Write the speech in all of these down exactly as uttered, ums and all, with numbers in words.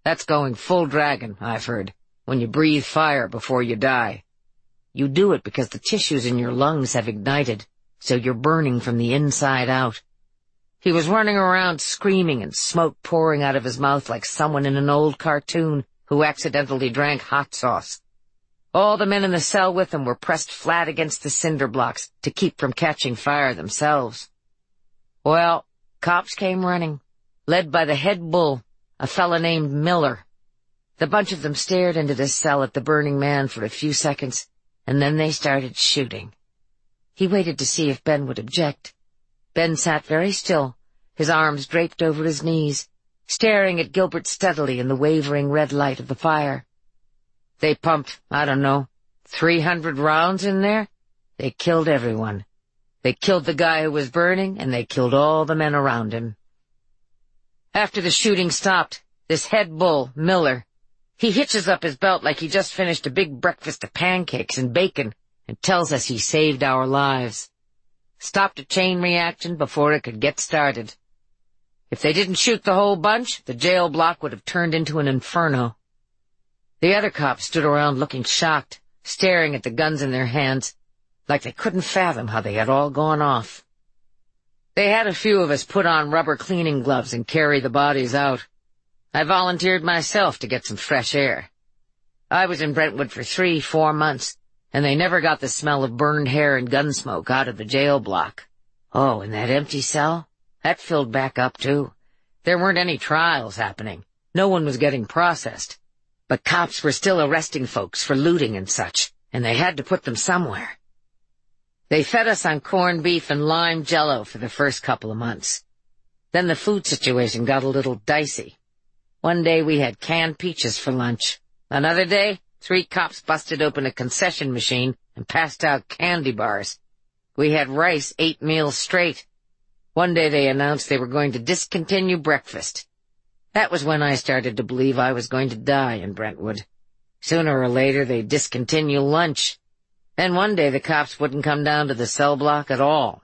That's going full dragon, I've heard, when you breathe fire before you die. You do it because the tissues in your lungs have ignited, so you're burning from the inside out. He was running around screaming and smoke pouring out of his mouth like someone in an old cartoon who accidentally drank hot sauce. All the men in the cell with him were pressed flat against the cinder blocks to keep from catching fire themselves. Well, cops came running, led by the head bull, a fella named Miller. The bunch of them stared into the cell at the burning man for a few seconds, and then they started shooting. He waited to see if Ben would object. Ben sat very still, his arms draped over his knees, staring at Gilbert steadily in the wavering red light of the fire. They pumped, I don't know, three hundred rounds in there. They killed everyone. They killed the guy who was burning, and they killed all the men around him. After the shooting stopped, this head bull, Miller, he hitches up his belt like he just finished a big breakfast of pancakes and bacon and tells us he saved our lives. Stopped a chain reaction before it could get started. If they didn't shoot the whole bunch, the jail block would have turned into an inferno. The other cops stood around looking shocked, staring at the guns in their hands, like they couldn't fathom how they had all gone off. They had a few of us put on rubber cleaning gloves and carry the bodies out. I volunteered myself to get some fresh air. I was in Brentwood for three, four months, and they never got the smell of burned hair and gun smoke out of the jail block. Oh, and that empty cell? That filled back up, too. There weren't any trials happening. No one was getting processed. But cops were still arresting folks for looting and such, and they had to put them somewhere. They fed us on corned beef and lime jello for the first couple of months. Then the food situation got a little dicey. One day we had canned peaches for lunch. Another day, three cops busted open a concession machine and passed out candy bars. We had rice eight meals straight. One day they announced they were going to discontinue breakfast. That was when I started to believe I was going to die in Brentwood. Sooner or later they'd discontinue lunch. Then one day the cops wouldn't come down to the cell block at all.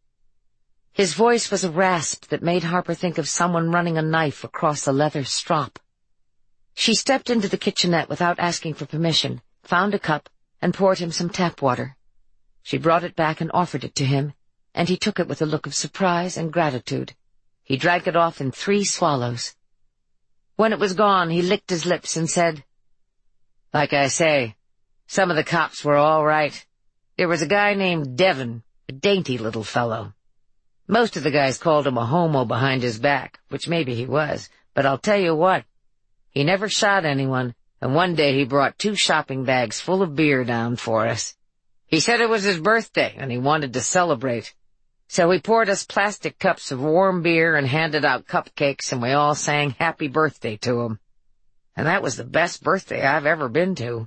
His voice was a rasp that made Harper think of someone running a knife across a leather strop. She stepped into the kitchenette without asking for permission, found a cup, and poured him some tap water. She brought it back and offered it to him, and he took it with a look of surprise and gratitude. He drank it off in three swallows. When it was gone, he licked his lips and said, "Like I say, some of the cops were all right. There was a guy named Devin, a dainty little fellow. Most of the guys called him a homo behind his back, which maybe he was, but I'll tell you what, he never shot anyone, and one day he brought two shopping bags full of beer down for us. He said it was his birthday, and he wanted to celebrate. So he poured us plastic cups of warm beer and handed out cupcakes, and we all sang happy birthday to him. And that was the best birthday I've ever been to.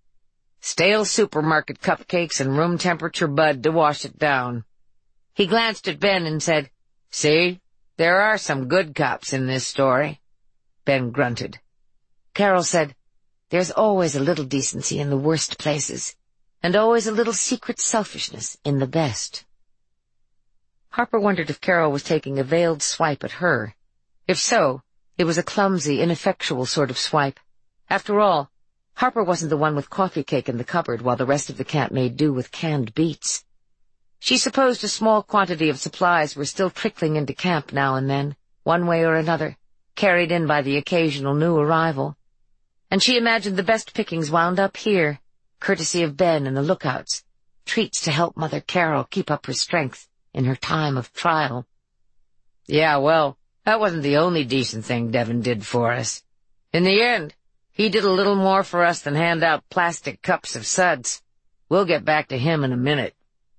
Stale supermarket cupcakes and room temperature bud to wash it down." He glanced at Ben and said, "See, there are some good cops in this story." Ben grunted. Carol said, "There's always a little decency in the worst places, and always a little secret selfishness in the best." Harper wondered if Carol was taking a veiled swipe at her. If so, it was a clumsy, ineffectual sort of swipe. After all, Harper wasn't the one with coffee cake in the cupboard while the rest of the camp made do with canned beets. She supposed a small quantity of supplies were still trickling into camp now and then, one way or another, carried in by the occasional new arrival. And she imagined the best pickings wound up here, courtesy of Ben and the lookouts, treats to help Mother Carol keep up her strength in her time of trial. Yeah, well, that wasn't the only decent thing Devin did for us. In the end, he did a little more for us than hand out plastic cups of suds. We'll get back to him in a minute.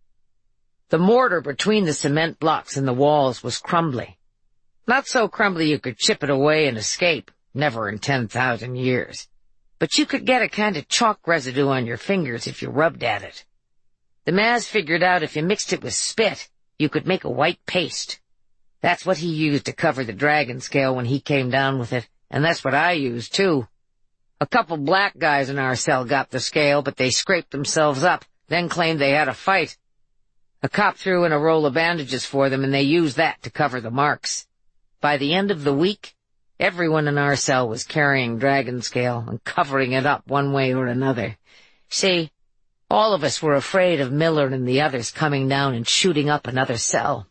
The mortar between the cement blocks and the walls was crumbly. Not so crumbly you could chip it away and escape, never in ten thousand years. But you could get a kind of chalk residue on your fingers if you rubbed at it. The Maz figured out if you mixed it with spit, you could make a white paste. That's what he used to cover the dragon scale when he came down with it, and that's what I used, too. A couple black guys in our cell got the scale, but they scraped themselves up, then claimed they had a fight. A cop threw in a roll of bandages for them, and they used that to cover the marks. By the end of the week, Everyone in our cell was carrying dragon scale and covering it up one way or another. See, all of us were afraid of Miller and the others coming down and shooting up another cell.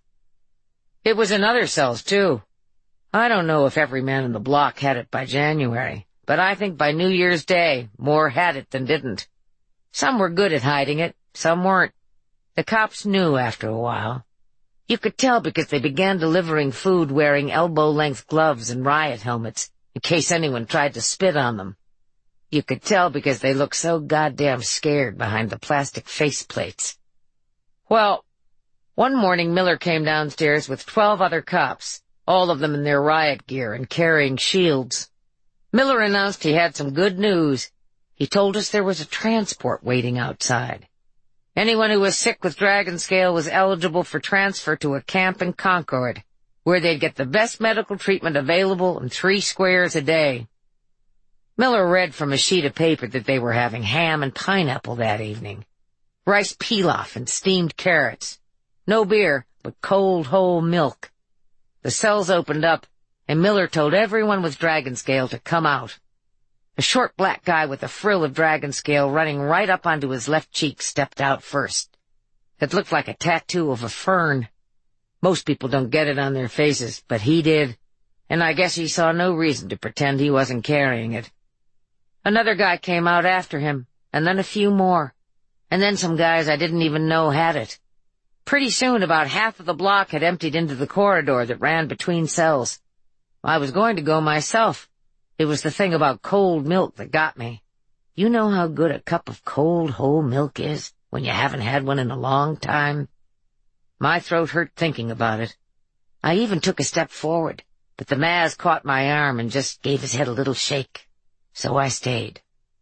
It was in other cells, too. I don't know if every man in the block had it by January, but I think by New Year's Day, more had it than didn't. Some were good at hiding it, some weren't. The cops knew after a while. You could tell because they began delivering food wearing elbow-length gloves and riot helmets, in case anyone tried to spit on them. You could tell because they looked so goddamn scared behind the plastic faceplates. Well, one morning Miller came downstairs with twelve other cops, all of them in their riot gear and carrying shields. Miller announced he had some good news. He told us there was a transport waiting outside. Anyone who was sick with dragon scale was eligible for transfer to a camp in Concord, where they'd get the best medical treatment available in three squares a day. Miller read from a sheet of paper that they were having ham and pineapple that evening, rice pilaf and steamed carrots, no beer, but cold whole milk. The cells opened up, and Miller told everyone with dragon scale to come out. A short black guy with a frill of dragon scale running right up onto his left cheek stepped out first. It looked like a tattoo of a fern. Most people don't get it on their faces, but he did, and I guess he saw no reason to pretend he wasn't carrying it. Another guy came out after him, and then a few more, and then some guys I didn't even know had it. Pretty soon about half of the block had emptied into the corridor that ran between cells. I was going to go myself. It was the thing about cold milk that got me. You know how good a cup of cold whole milk is when you haven't had one in a long time? My throat hurt thinking about it. I even took a step forward, but the Maz caught my arm and just gave his head a little shake. So I stayed.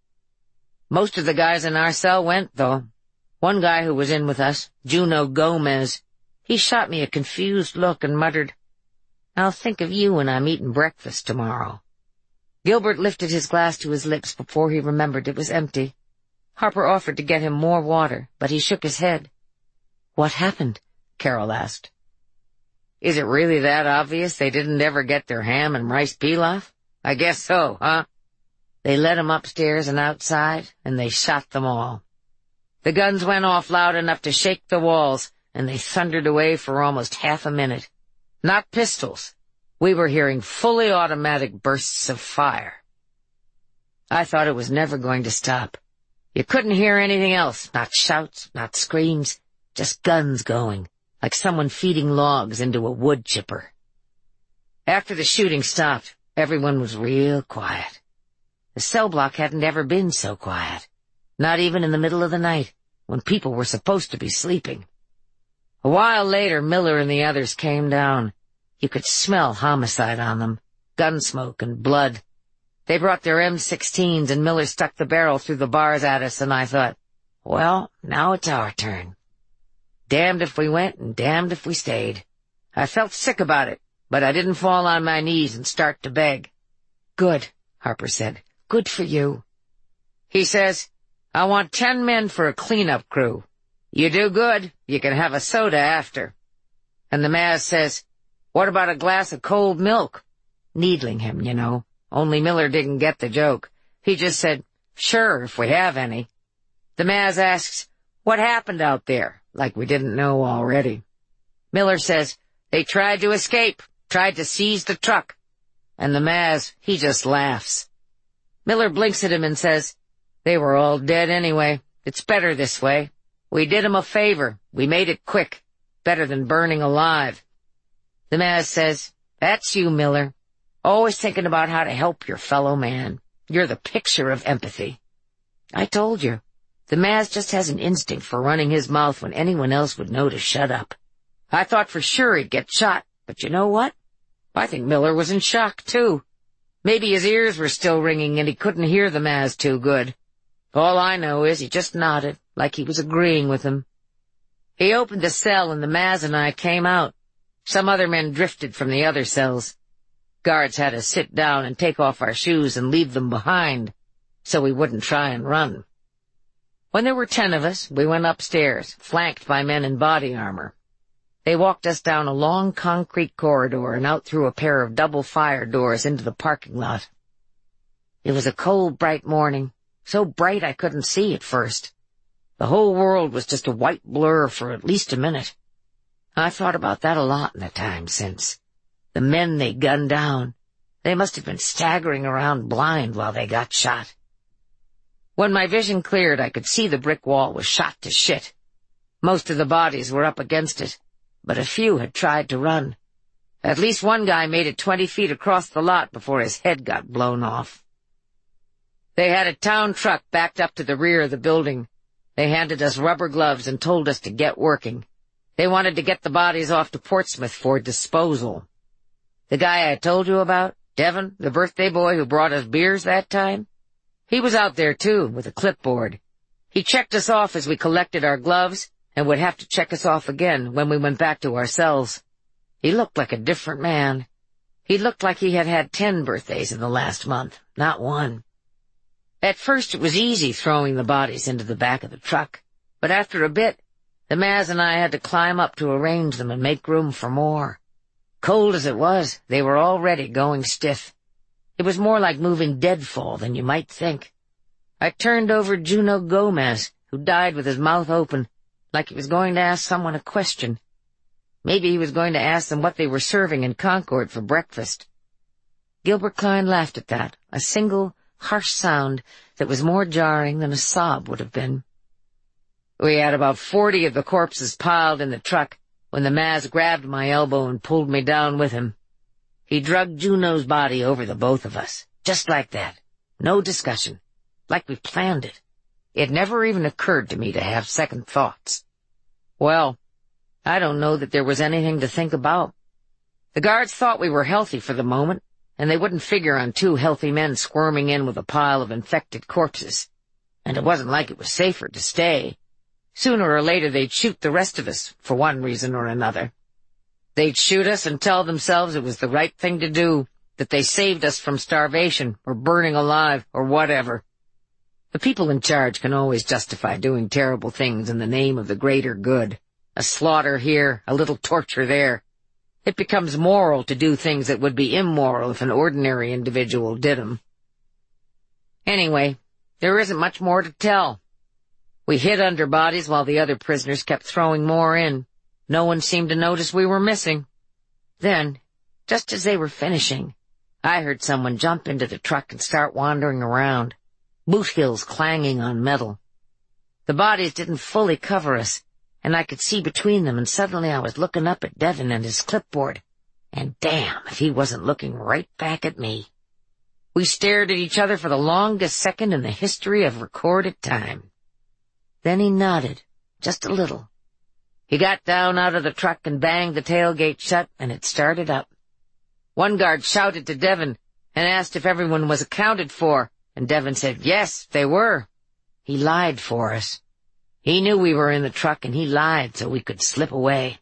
Most of the guys in our cell went, though. One guy who was in with us, Juno Gomez, he shot me a confused look and muttered, "I'll think of you when I'm eating breakfast tomorrow." Gilbert lifted his glass to his lips before he remembered it was empty. Harper offered to get him more water, but he shook his head. "What happened?" Carol asked. "Is it really that obvious they didn't ever get their ham and rice pilaf? I guess so, huh? They led 'em upstairs and outside, and they shot them all. The guns went off loud enough to shake the walls, and they thundered away for almost half a minute. Not pistols. We were hearing fully automatic bursts of fire. I thought it was never going to stop. You couldn't hear anything else, not shouts, not screams, just guns going, like someone feeding logs into a wood chipper. After the shooting stopped, everyone was real quiet. The cell block hadn't ever been so quiet, not even in the middle of the night, when people were supposed to be sleeping. A while later, Miller and the others came down. You could smell homicide on them, gun smoke and blood. They brought their M sixteens, and Miller stuck the barrel through the bars at us, and I thought, well, now it's our turn. Damned if we went and damned if we stayed. I felt sick about it, but I didn't fall on my knees and start to beg. "Good," Harper said. "Good for you." He says, "I want ten men for a cleanup crew. You do good, you can have a soda after." And the Maz says, "What about a glass of cold milk?" Needling him, you know. Only Miller didn't get the joke. He just said, "Sure, if we have any." The Maz asks, "What happened out there?" Like we didn't know already. Miller says, "They tried to escape, tried to seize the truck." And the Maz, he just laughs. Miller blinks at him and says, "They were all dead anyway. It's better this way. We did 'em a favor. We made it quick. Better than burning alive." The Maz says, "That's you, Miller. Always thinking about how to help your fellow man. You're the picture of empathy." I told you. The Maz just has an instinct for running his mouth when anyone else would know to shut up. I thought for sure he'd get shot, but you know what? I think Miller was in shock, too. Maybe his ears were still ringing and he couldn't hear the Maz too good. All I know is he just nodded, like he was agreeing with him. He opened the cell and the Maz and I came out. Some other men drifted from the other cells. Guards had us sit down and take off our shoes and leave them behind, so we wouldn't try and run. When there were ten of us, we went upstairs, flanked by men in body armor. They walked us down a long concrete corridor and out through a pair of double fire doors into the parking lot. It was a cold, bright morning, so bright I couldn't see at first. The whole world was just a white blur for at least a minute. I thought about that a lot in the time since. The men they gunned down, they must have been staggering around blind while they got shot. When my vision cleared, I could see the brick wall was shot to shit. Most of the bodies were up against it, but a few had tried to run. At least one guy made it twenty feet across the lot before his head got blown off. They had a town truck backed up to the rear of the building. They handed us rubber gloves and told us to get working. They wanted to get the bodies off to Portsmouth for disposal. The guy I told you about, Devin, the birthday boy who brought us beers that time, he was out there too, with a clipboard. He checked us off as we collected our gloves, and would have to check us off again when we went back to our cells. He looked like a different man. He looked like he had had ten birthdays in the last month, not one. At first it was easy throwing the bodies into the back of the truck, but after a bit, the Maz and I had to climb up to arrange them and make room for more. Cold as it was, they were already going stiff. It was more like moving deadfall than you might think. I turned over Juno Gomez, who died with his mouth open, like he was going to ask someone a question. Maybe he was going to ask them what they were serving in Concord for breakfast. Gilbert Klein laughed at that, a single, harsh sound that was more jarring than a sob would have been. We had about forty of the corpses piled in the truck when the Maz grabbed my elbow and pulled me down with him. He drugged Juno's body over the both of us, just like that. No discussion. Like we planned it. It never even occurred to me to have second thoughts. Well, I don't know that there was anything to think about. The guards thought we were healthy for the moment, and they wouldn't figure on two healthy men squirming in with a pile of infected corpses. And it wasn't like it was safer to stay. Sooner or later they'd shoot the rest of us, for one reason or another. They'd shoot us and tell themselves it was the right thing to do, that they saved us from starvation, or burning alive, or whatever. The people in charge can always justify doing terrible things in the name of the greater good. A slaughter here, a little torture there. It becomes moral to do things that would be immoral if an ordinary individual did them. Anyway, there isn't much more to tell. We hid under bodies while the other prisoners kept throwing more in. No one seemed to notice we were missing. Then, just as they were finishing, I heard someone jump into the truck and start wandering around, boot heels clanging on metal. The bodies didn't fully cover us, and I could see between them, and suddenly I was looking up at Devin and his clipboard, and damn if he wasn't looking right back at me. We stared at each other for the longest second in the history of recorded time. Then he nodded, just a little. He got down out of the truck and banged the tailgate shut, and it started up. One guard shouted to Devin and asked if everyone was accounted for, and Devin said yes, they were. He lied for us. He knew we were in the truck, and he lied so we could slip away.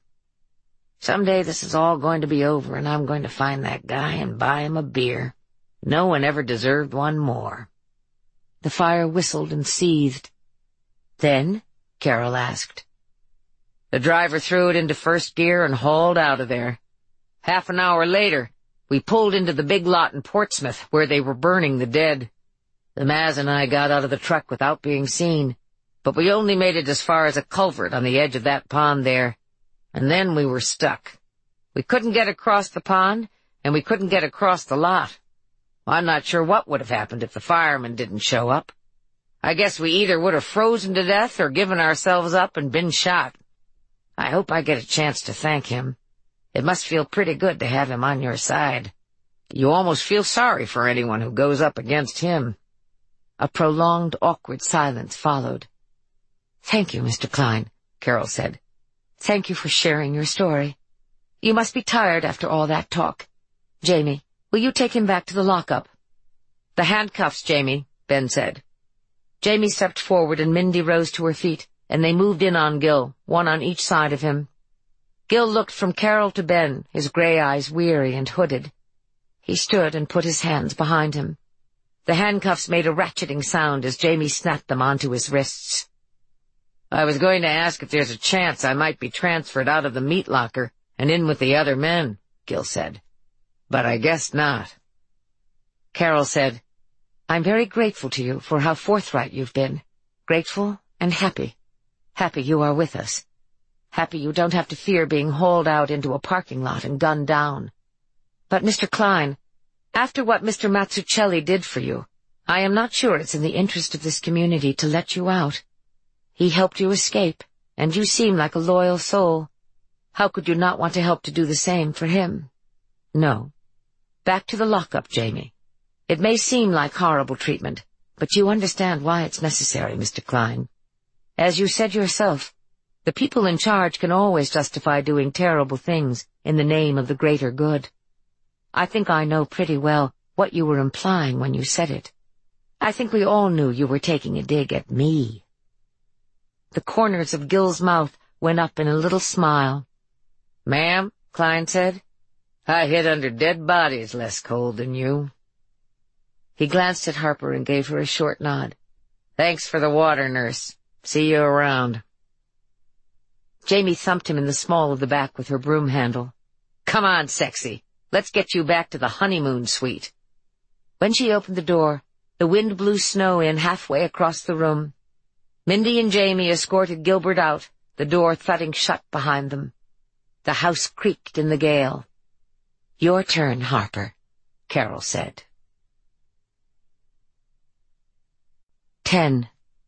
Someday this is all going to be over, and I'm going to find that guy and buy him a beer. No one ever deserved one more. The fire whistled and seethed. Then? Carol asked. The driver threw it into first gear and hauled out of there. Half an hour later, we pulled into the big lot in Portsmouth where they were burning the dead. The Maz and I got out of the truck without being seen, but we only made it as far as a culvert on the edge of that pond there, and then we were stuck. We couldn't get across the pond, and we couldn't get across the lot. I'm not sure what would have happened if the fireman didn't show up. I guess we either would have frozen to death or given ourselves up and been shot. I hope I get a chance to thank him. It must feel pretty good to have him on your side. You almost feel sorry for anyone who goes up against him. A prolonged, awkward silence followed. "Thank you, Mister Klein," Carol said. "Thank you for sharing your story. You must be tired after all that talk. Jamie, will you take him back to the lockup?" "The handcuffs, Jamie," Ben said. Jamie stepped forward and Mindy rose to her feet, and they moved in on Gil, one on each side of him. Gil looked from Carol to Ben, his gray eyes weary and hooded. He stood and put his hands behind him. The handcuffs made a ratcheting sound as Jamie snapped them onto his wrists. I was going to ask if there's a chance I might be transferred out of the meat locker and in with the other men, Gil said. But I guess not. Carol said, I'm very grateful to you for how forthright you've been. Grateful and happy. Happy you are with us. Happy you don't have to fear being hauled out into a parking lot and gunned down. But, Mister Klein, after what Mister Mazzucchelli did for you, I am not sure it's in the interest of this community to let you out. He helped you escape, and you seem like a loyal soul. How could you not want to help to do the same for him? No. Back to the lockup, Jamie. It may seem like horrible treatment, but you understand why it's necessary, Mister Klein. As you said yourself, the people in charge can always justify doing terrible things in the name of the greater good. I think I know pretty well what you were implying when you said it. I think we all knew you were taking a dig at me. The corners of Gil's mouth went up in a little smile. Ma'am, Klein said, I hid under dead bodies less cold than you. He glanced at Harper and gave her a short nod. Thanks for the water, nurse. See you around. Jamie thumped him in the small of the back with her broom handle. Come on, sexy. Let's get you back to the honeymoon suite. When she opened the door, the wind blew snow in halfway across the room. Mindy and Jamie escorted Gilbert out, the door thudding shut behind them. The house creaked in the gale. Your turn, Harper, Carol said. Ten.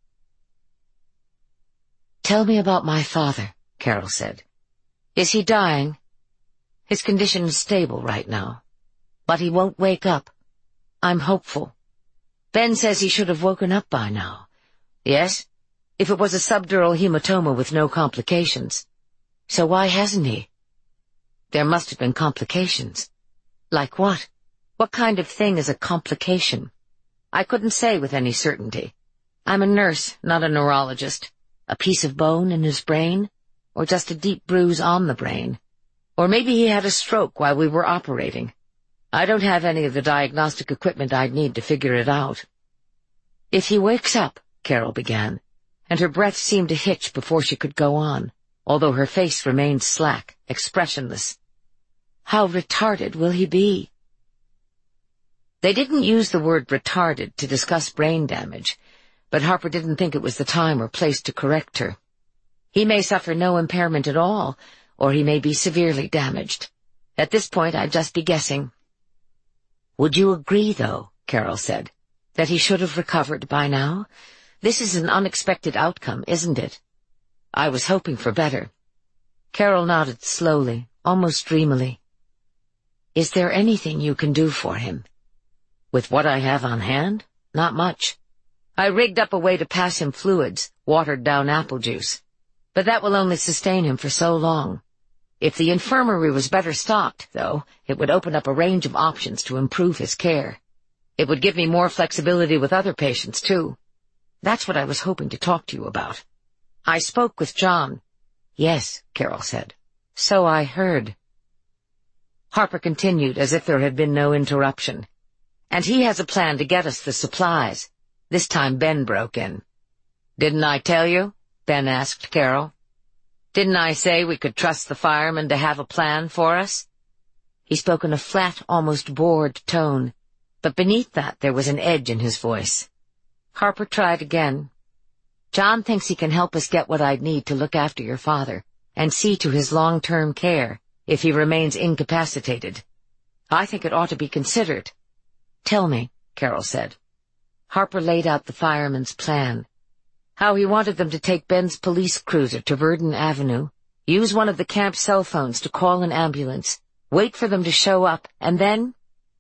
Tell me about my father, Carol said. Is he dying? His condition is stable right now, but he won't wake up. I'm hopeful. Ben says he should have woken up by now. Yes, if it was a subdural hematoma with no complications. So why hasn't he? There must have been complications. Like what? What kind of thing is a complication? I couldn't say with any certainty. I'm a nurse, not a neurologist. A piece of bone in his brain? Or just a deep bruise on the brain? Or maybe he had a stroke while we were operating. I don't have any of the diagnostic equipment I'd need to figure it out. If he wakes up, Carol began, and her breath seemed to hitch before she could go on, although her face remained slack, expressionless. How retarded will he be? They didn't use the word retarded to discuss brain damage, but Harper didn't think it was the time or place to correct her. He may suffer no impairment at all, or he may be severely damaged. At this point, I'd just be guessing. Would you agree, though, Carol said, that he should have recovered by now? This is an unexpected outcome, isn't it? I was hoping for better. Carol nodded slowly, almost dreamily. Is there anything you can do for him? With what I have on hand? Not much. I rigged up a way to pass him fluids, watered down apple juice. But that will only sustain him for so long. If the infirmary was better stocked, though, it would open up a range of options to improve his care. It would give me more flexibility with other patients, too. That's what I was hoping to talk to you about. I spoke with John. Yes, Carol said. So I heard. Harper continued as if there had been no interruption. And he has a plan to get us the supplies. This time Ben broke in. Didn't I tell you? Ben asked Carol. Didn't I say we could trust the firemen to have a plan for us? He spoke in a flat, almost bored tone, but beneath that there was an edge in his voice. Harper tried again. John thinks he can help us get what I'd need to look after your father and see to his long-term care if he remains incapacitated. I think it ought to be considered. Tell me, Carol said. Harper laid out the fireman's plan. How he wanted them to take Ben's police cruiser to Verdun Avenue, use one of the camp cell phones to call an ambulance, wait for them to show up, and then...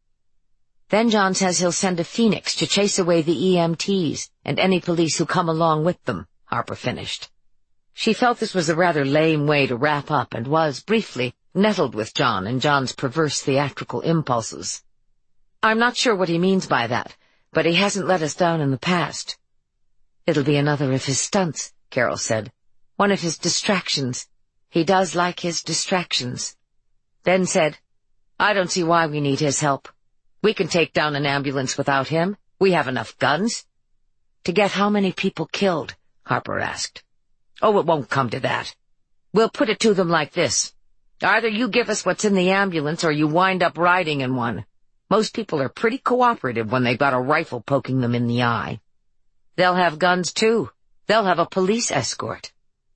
Then John says he'll send a Phoenix to chase away the E M Ts and any police who come along with them, Harper finished. She felt this was a rather lame way to wrap up and was, briefly, nettled with John and John's perverse theatrical impulses. I'm not sure what he means by that, but he hasn't let us down in the past. It'll be another of his stunts, Carol said. One of his distractions. He does like his distractions. Ben said, I don't see why we need his help. We can take down an ambulance without him. We have enough guns. To get how many people killed? Harper asked. Oh, it won't come to that. We'll put it to them like this. Either you give us what's in the ambulance or you wind up riding in one. Most people are pretty cooperative when they've got a rifle poking them in the eye. They'll have guns, too. They'll have a police escort.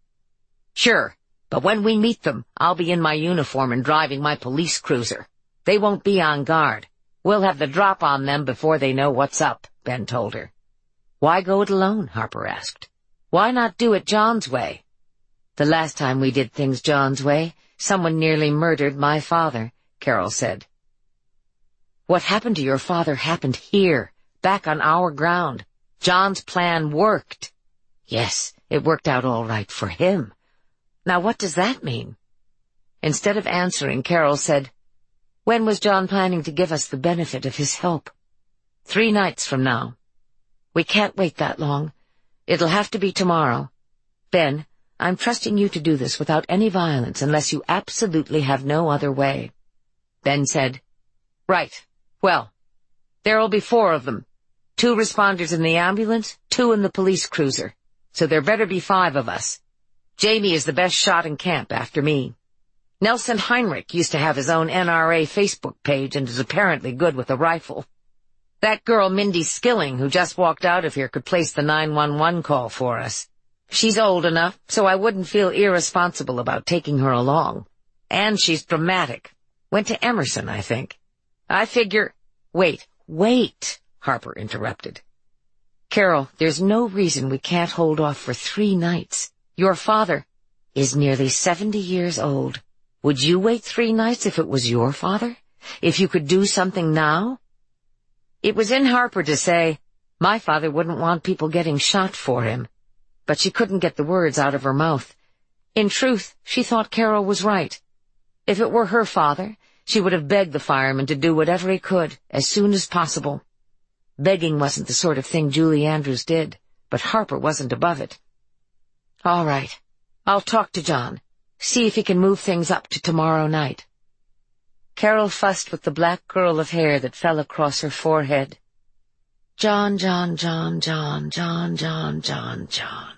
Sure, but when we meet them, I'll be in my uniform and driving my police cruiser. They won't be on guard. We'll have the drop on them before they know what's up, Ben told her. Why go it alone? Harper asked. Why not do it John's way? The last time we did things John's way, someone nearly murdered my father, Carol said. What happened to your father happened here, back on our ground. John's plan worked. Yes, it worked out all right for him. Now what does that mean? Instead of answering, Carol said, When was John planning to give us the benefit of his help? Three nights from now. We can't wait that long. It'll have to be tomorrow. Ben, I'm trusting you to do this without any violence unless you absolutely have no other way. Ben said, Right. Well, there'll be four of them. Two responders in the ambulance, two in the police cruiser. So there better be five of us. Jamie is the best shot in camp after me. Nelson Heinrich used to have his own N R A Facebook page and is apparently good with a rifle. That girl Mindy Skilling, who just walked out of here, could place the nine one one call for us. She's old enough, so I wouldn't feel irresponsible about taking her along. And she's dramatic. Went to Emerson, I think. I figure— Wait, wait, Harper interrupted. Carol, there's no reason we can't hold off for three nights. Your father is nearly seventy years old. Would you wait three nights if it was your father? If you could do something now? It was in Harper to say, my father wouldn't want people getting shot for him. But she couldn't get the words out of her mouth. In truth, she thought Carol was right. If it were her father, she would have begged the fireman to do whatever he could, as soon as possible. Begging wasn't the sort of thing Julie Andrews did, but Harper wasn't above it. All right, I'll talk to John, see if he can move things up to tomorrow night. Carol fussed with the black curl of hair that fell across her forehead. John, John, John, John, John, John, John, John.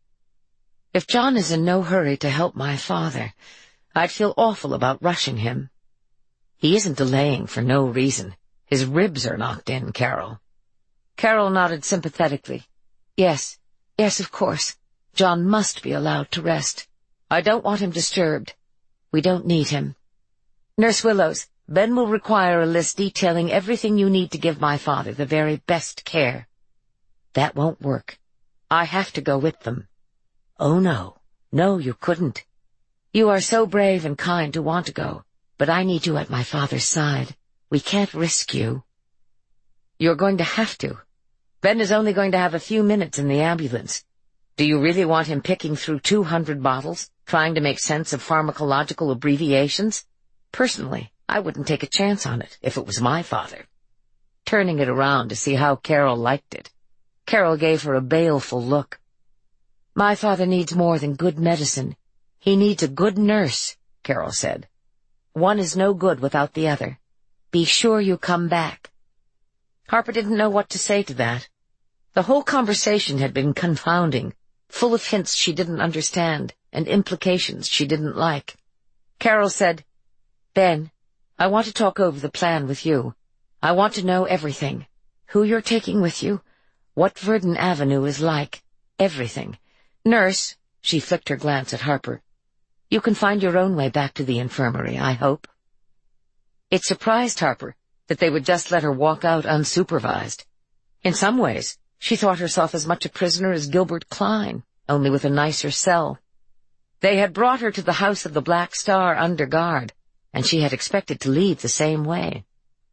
If John is in no hurry to help my father, I'd feel awful about rushing him. He isn't delaying for no reason. His ribs are knocked in, Carol. Carol nodded sympathetically. Yes, yes, of course. John must be allowed to rest. I don't want him disturbed. We don't need him. Nurse Willows, Ben will require a list detailing everything you need to give my father the very best care. That won't work. I have to go with them. Oh, no. No, you couldn't. You are so brave and kind to want to go, but I need you at my father's side. We can't risk you. You're going to have to. Ben is only going to have a few minutes in the ambulance. Do you really want him picking through two hundred bottles, trying to make sense of pharmacological abbreviations? Personally, I wouldn't take a chance on it if it was my father. Turning it around to see how Carol liked it, Carol gave her a baleful look. My father needs more than good medicine. He needs a good nurse, Carol said. One is no good without the other. Be sure you come back. Harper didn't know what to say to that. The whole conversation had been confounding, full of hints she didn't understand and implications she didn't like. Carol said, Ben, I want to talk over the plan with you. I want to know everything. Who you're taking with you, what Verdon Avenue is like, everything. Nurse, she flicked her glance at Harper, you can find your own way back to the infirmary, I hope. It surprised Harper that they would just let her walk out unsupervised. In some ways, she thought herself as much a prisoner as Gilbert Klein, only with a nicer cell. They had brought her to the House of the Black Star under guard, and she had expected to leave the same way.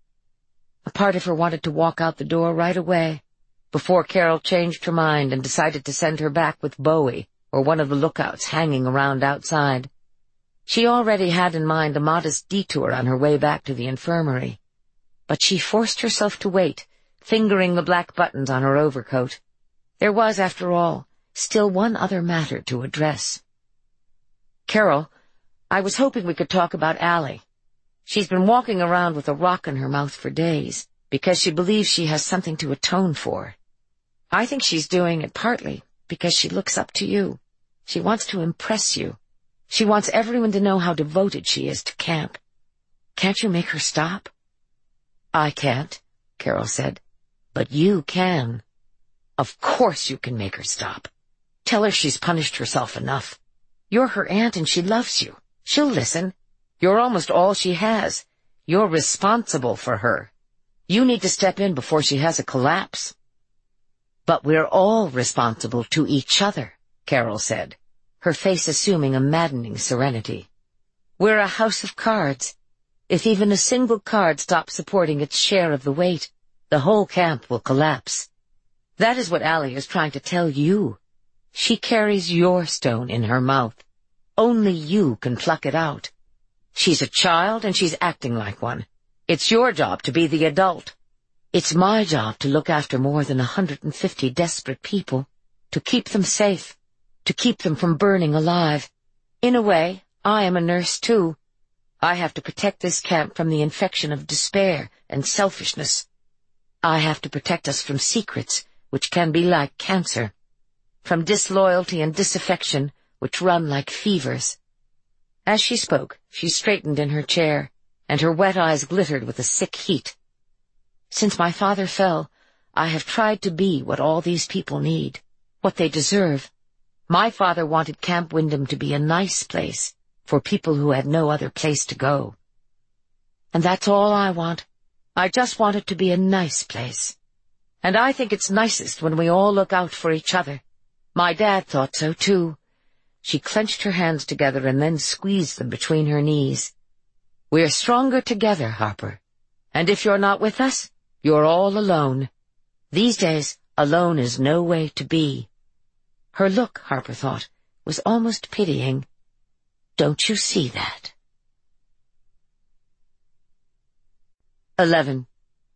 A part of her wanted to walk out the door right away, before Carol changed her mind and decided to send her back with Bowie or one of the lookouts hanging around outside. She already had in mind a modest detour on her way back to the infirmary, but she forced herself to wait, fingering the black buttons on her overcoat. There was, after all, still one other matter to address. Carol, I was hoping we could talk about Allie. She's been walking around with a rock in her mouth for days, because she believes she has something to atone for. I think she's doing it partly because she looks up to you. She wants to impress you. She wants everyone to know how devoted she is to camp. Can't you make her stop?" "I can't," Carol said. "But you can." "Of course you can make her stop. Tell her she's punished herself enough. You're her aunt and she loves you. She'll listen. You're almost all she has. You're responsible for her. You need to step in before she has a collapse." "But we're all responsible to each other," Carol said, her face assuming a maddening serenity. "We're a house of cards. If even a single card stops supporting its share of the weight, the whole camp will collapse. That is what Allie is trying to tell you. She carries your stone in her mouth. Only you can pluck it out. She's a child and she's acting like one. It's your job to be the adult. It's my job to look after more than a hundred and fifty desperate people, to keep them safe, to keep them from burning alive. In a way, I am a nurse too. I have to protect this camp from the infection of despair and selfishness. I have to protect us from secrets, which can be like cancer, from disloyalty and disaffection, which run like fevers." As she spoke, she straightened in her chair, and her wet eyes glittered with a sick heat. "Since my father fell, I have tried to be what all these people need, what they deserve. My father wanted Camp Windham to be a nice place for people who had no other place to go. And that's all I want. I just want it to be a nice place. And I think it's nicest when we all look out for each other. My dad thought so, too." She clenched her hands together and then squeezed them between her knees. "We're stronger together, Harper. And if you're not with us, you're all alone. These days, alone is no way to be." Her look, Harper thought, was almost pitying. "Don't you see that?" Eleven.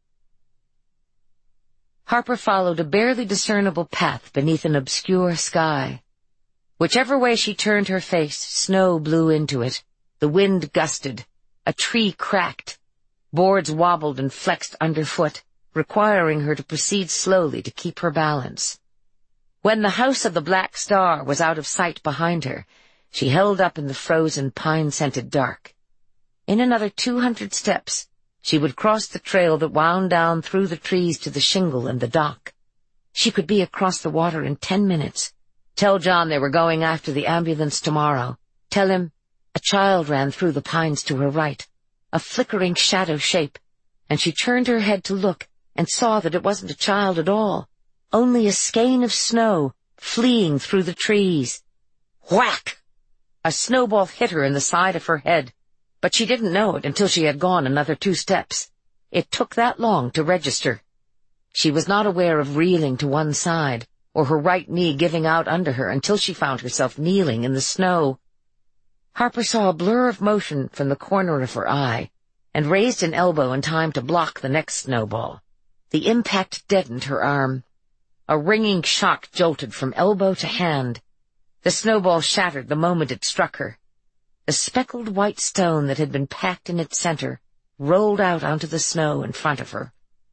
Harper followed a barely discernible path beneath an obscure sky. Whichever way she turned her face, snow blew into it. The wind gusted. A tree cracked. Boards wobbled and flexed underfoot, requiring her to proceed slowly to keep her balance. When the house of the Black Star was out of sight behind her, she held up in the frozen, pine-scented dark. In another two hundred steps, she would cross the trail that wound down through the trees to the shingle and the dock. She could be across the water in ten minutes. Tell John they were going after the ambulance tomorrow. Tell him a child ran through the pines to her right, a flickering shadow shape, and she turned her head to look and saw that it wasn't a child at all, only a skein of snow fleeing through the trees. Whack! A snowball hit her in the side of her head, but she didn't know it until she had gone another two steps. It took that long to register. She was not aware of reeling to one side, or her right knee giving out under her until she found herself kneeling in the snow. Harper saw a blur of motion from the corner of her eye, and raised an elbow in time to block the next snowball. The impact deadened her arm. A ringing shock jolted from elbow to hand. The snowball shattered the moment it struck her. The speckled white stone that had been packed in its center rolled out onto the snow in front of her.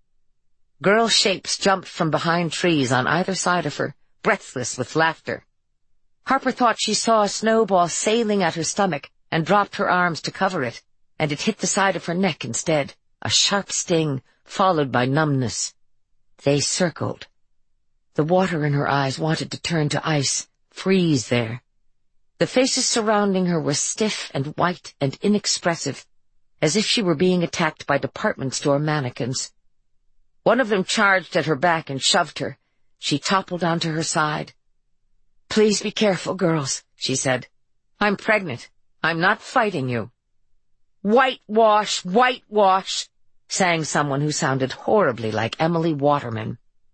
Girl shapes jumped from behind trees on either side of her, breathless with laughter. Harper thought she saw a snowball sailing at her stomach and dropped her arms to cover it, and it hit the side of her neck instead, a sharp sting, followed by numbness. They circled. The water in her eyes wanted to turn to ice, freeze there. The faces surrounding her were stiff and white and inexpressive, as if she were being attacked by department store mannequins. One of them charged at her back and shoved her. She toppled onto her side. "Please be careful, girls," she said. "I'm pregnant. I'm not fighting you." "Whitewash, whitewash," sang someone who sounded horribly like Emily Waterman.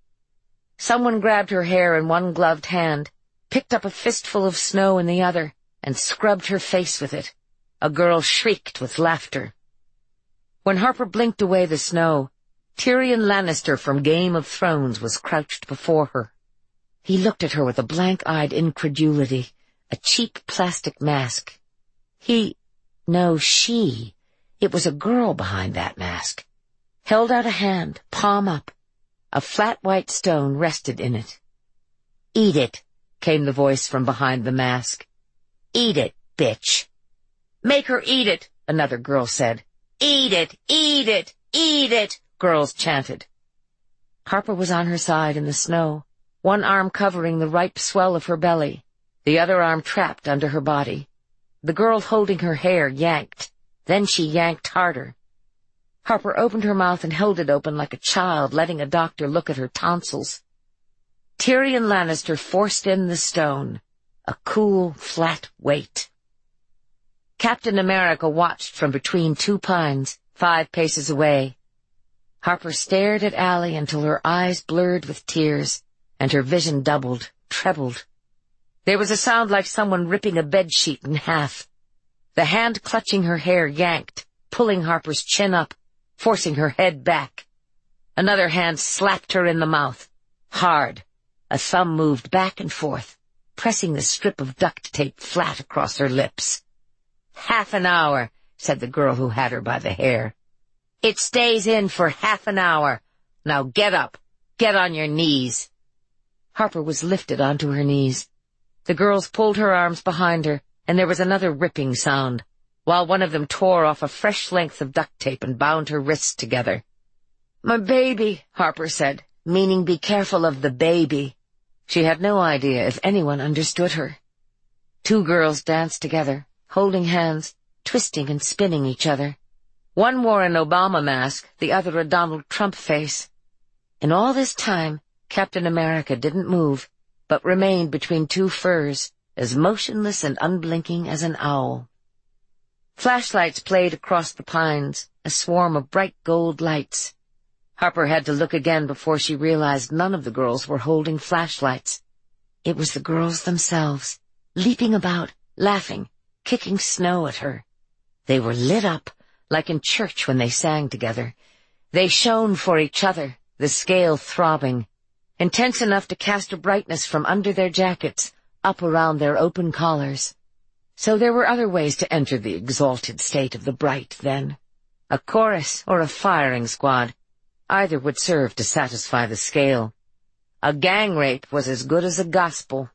Someone grabbed her hair in one gloved hand, picked up a fistful of snow in the other, and scrubbed her face with it. A girl shrieked with laughter. When Harper blinked away the snow, Tyrion Lannister from Game of Thrones was crouched before her. He looked at her with a blank-eyed incredulity, a cheap plastic mask. He, no, she, it was a girl behind that mask, held out a hand, palm up. A flat white stone rested in it. "Eat it," came the voice from behind the mask. "Eat it, bitch." "Make her eat it," another girl said. "Eat it, eat it, eat it," girls chanted. Harper was on her side in the snow, one arm covering the ripe swell of her belly, the other arm trapped under her body. The girl holding her hair yanked. Then she yanked harder. Harper opened her mouth and held it open like a child, letting a doctor look at her tonsils. Tyrion Lannister forced in the stone, a cool, flat weight. Captain America watched from between two pines, five paces away. Harper stared at Allie until her eyes blurred with tears, and her vision doubled, trebled. There was a sound like someone ripping a bedsheet in half. The hand clutching her hair yanked, pulling Harper's chin up, forcing her head back. Another hand slapped her in the mouth, hard. A thumb moved back and forth, pressing the strip of duct tape flat across her lips. "Half an hour," said the girl who had her by the hair. "It stays in for half an hour. Now get up. Get on your knees." Harper was lifted onto her knees. The girls pulled her arms behind her, and there was another ripping sound, while one of them tore off a fresh length of duct tape and bound her wrists together. "My baby," Harper said, meaning be careful of the baby. She had no idea if anyone understood her. Two girls danced together, holding hands, twisting and spinning each other. One wore an Obama mask, the other a Donald Trump face. In all this time, Captain America didn't move, but remained between two firs, as motionless and unblinking as an owl. Flashlights played across the pines, a swarm of bright gold lights. Harper had to look again before she realized none of the girls were holding flashlights. It was the girls themselves, leaping about, laughing, kicking snow at her. They were lit up, like in church when they sang together. They shone for each other, the scale throbbing, intense enough to cast a brightness from under their jackets, up around their open collars. So there were other ways to enter the exalted state of the bright, then. A chorus or a firing squad. Either would serve to satisfy the scale. A gang rape was as good as a gospel.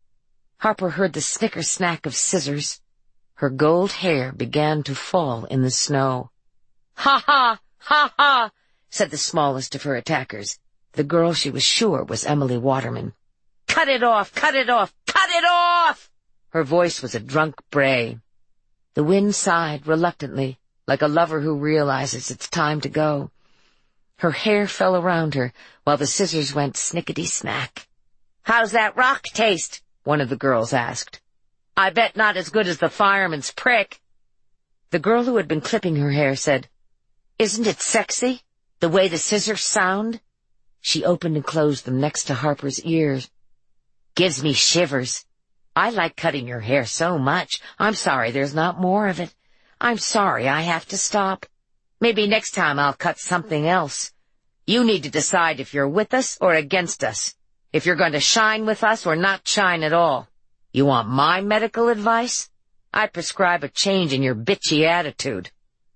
Harper heard the snicker-snack of scissors. Her gold hair began to fall in the snow. "Ha ha! Ha ha!" said the smallest of her attackers, the girl she was sure was Emily Waterman. "Cut it off! Cut it off! Cut it off!" Her voice was a drunk bray. The wind sighed reluctantly, like a lover who realizes it's time to go. Her hair fell around her, while the scissors went snickety-snack. "How's that rock taste?" one of the girls asked. "I bet not as good as the fireman's prick." The girl who had been clipping her hair said, "Isn't it sexy, the way the scissors sound?" She opened and closed them next to Harper's ears. "Gives me shivers. I like cutting your hair so much. I'm sorry there's not more of it. I'm sorry I have to stop. Maybe next time I'll cut something else. You need to decide if you're with us or against us, if you're going to shine with us or not shine at all. You want my medical advice? I prescribe a change in your bitchy attitude."